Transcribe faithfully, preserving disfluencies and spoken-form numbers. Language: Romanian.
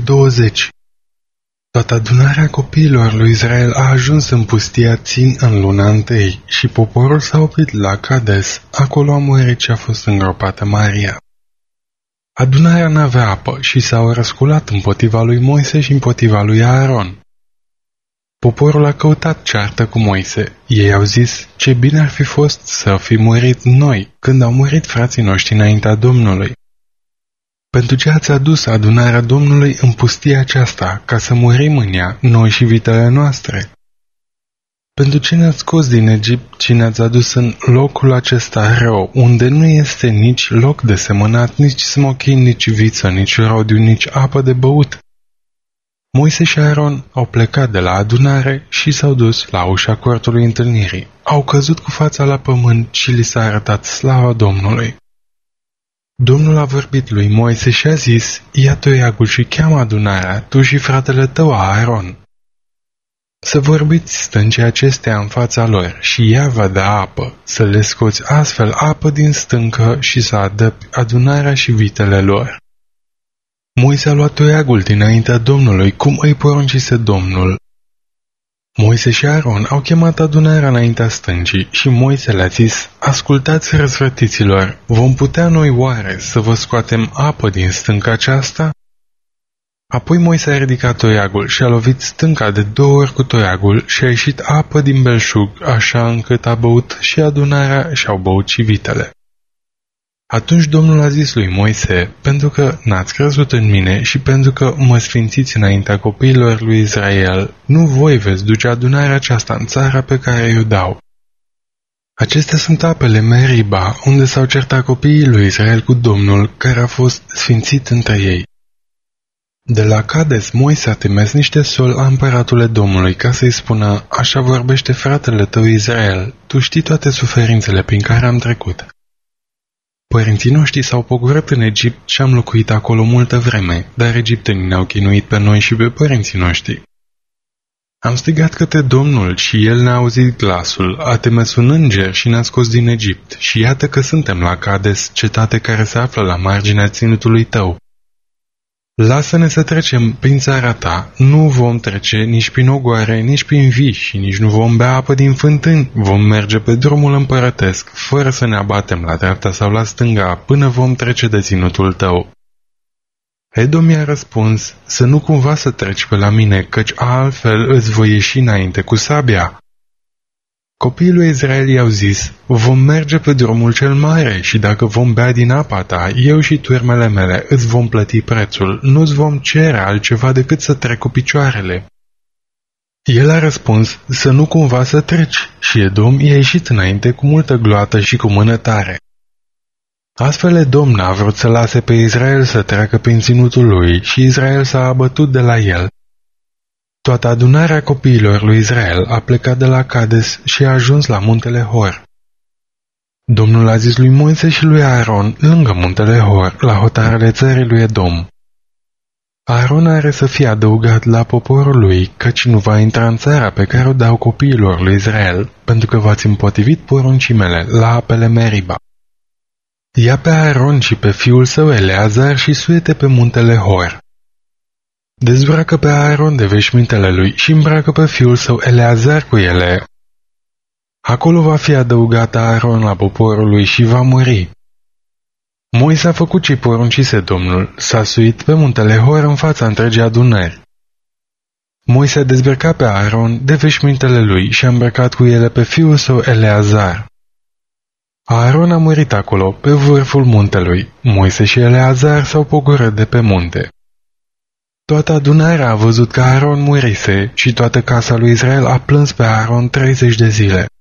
douăzeci. Toată adunarea copiilor lui Israel a ajuns în pustia Țin în luna întâi și poporul s-a oprit la Cades, acolo a murit și a fost îngropată Maria. Adunarea n-avea apă și s-au răsculat împotriva lui Moise și împotriva lui Aaron. Poporul a căutat ceartă cu Moise. Ei au zis, ce bine ar fi fost să fi murit noi, când au murit frații noștri înaintea Domnului. Pentru ce ați adus adunarea Domnului în pustia aceasta, ca să murim în ea, noi și vitele noastre? Pentru ce ne-ați scos din Egipt și ne-ați adus în locul acesta rău, unde nu este nici loc de semănat, nici smochin, nici viță, nici rodiu, nici apă de băut? Moise și Aaron au plecat de la adunare și s-au dus la ușa cortului întâlnirii. Au căzut cu fața la pământ și li s-a arătat slava Domnului. Domnul a vorbit lui Moise și a zis, ia toiagul și cheamă adunarea, tu și fratele tău Aaron. Să vorbiți stâncii acestea în fața lor și ea va da apă, să le scoți astfel apă din stâncă și să adăpi adunarea și vitele lor. Moise a luat toiagul dinaintea Domnului, cum îi poruncise Domnul. Moise și Aaron au chemat adunarea înaintea stâncii și Moise le-a zis, ascultați răsfătiților, vom putea noi oare să vă scoatem apă din stânca aceasta? Apoi Moise a ridicat toiagul și a lovit stânca de două ori cu toiagul și a ieșit apă din belșug, așa încât a băut și adunarea și au băut și vitele. Atunci Domnul a zis lui Moise, pentru că n-ați crezut în mine și pentru că mă sfințiți înaintea copiilor lui Israel, nu voi veți duce adunarea aceasta în țara pe care i-o dau. Acestea sunt apele Meriba, unde s-au certat copiii lui Israel cu Domnul, care a fost sfințit între ei. De la Cades, Moise a trimis niște sol la împăratule Domnului ca să-i spună, așa vorbește fratele tău Israel, tu știi toate suferințele prin care am trecut. Părinții noștri s-au pogorât în Egipt și am locuit acolo multă vreme, dar egiptenii ne-au chinuit pe noi și pe părinții noștri. Am strigat către Domnul și El ne-a auzit glasul, a trimis un înger și ne-a scos din Egipt și iată că suntem la Cades, cetate care se află la marginea ținutului tău. Lasă-ne să trecem prin țara ta, nu vom trece nici prin ogoare, nici prin vii și nici nu vom bea apă din fântâni, vom merge pe drumul împărătesc, fără să ne abatem la dreapta sau la stânga, până vom trece de ținutul tău. Edom i-a răspuns, să nu cumva să treci pe la mine, căci altfel îți voi ieși înainte cu sabia. Copiii lui Israel i-au zis, vom merge pe drumul cel mare și dacă vom bea din apa ta, eu și turmele mele îți vom plăti prețul, nu-ți vom cere altceva decât să trec cu picioarele. El a răspuns, să nu cumva să treci, și Edom i-a ieșit înainte cu multă gloată și cu mână tare. Astfel Edom n-a vrut să lase pe Israel să treacă prin ținutul lui și Israel s-a abătut de la el. Toată adunarea copiilor lui Israel a plecat de la Cades și a ajuns la muntele Hor. Domnul a zis lui Moise și lui Aaron, lângă muntele Hor, la hotarele țării lui Edom. Aaron are să fie adăugat la poporul lui, căci nu va intra în țara pe care o dau copiilor lui Israel, pentru că v-ați împotrivit poruncii mele la apele Meriba. Ia pe Aaron și pe fiul său Eleazar și suiete pe muntele Hor. Dezbracă pe Aaron de veșmintele lui și îmbracă pe fiul său Eleazar cu ele. Acolo va fi adăugat Aaron la poporul lui și va muri. Moise a făcut ce poruncise Domnul, s-a suit pe muntele Hor în fața întregii adunări. Moise a dezbrăcat pe Aaron de veșmintele lui și a îmbrăcat cu ele pe fiul său Eleazar. Aaron a murit acolo, pe vârful muntelui. Moise și Eleazar s-au pogorât de pe munte. Toată adunarea a văzut că Aaron murise și toată casa lui Israel a plâns pe Aaron treizeci de zile.